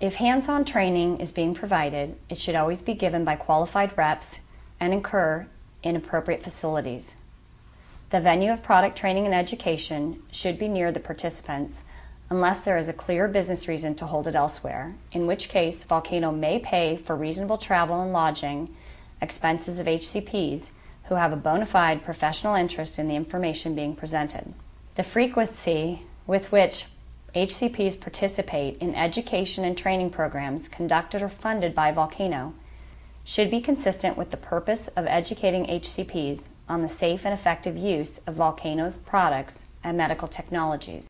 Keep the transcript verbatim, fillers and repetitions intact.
If hands-on training is being provided, it should always be given by qualified reps and occur in appropriate facilities. The venue of product training and education should be near the participants unless there is a clear business reason to hold it elsewhere, in which case Volcano may pay for reasonable travel and lodging expenses of H C Ps who have a bona fide professional interest in the information being presented. The frequency with which H C Ps participate in education and training programs conducted or funded by Volcano should be consistent with the purpose of educating H C Ps on the safe and effective use of Volcano's products and medical technologies.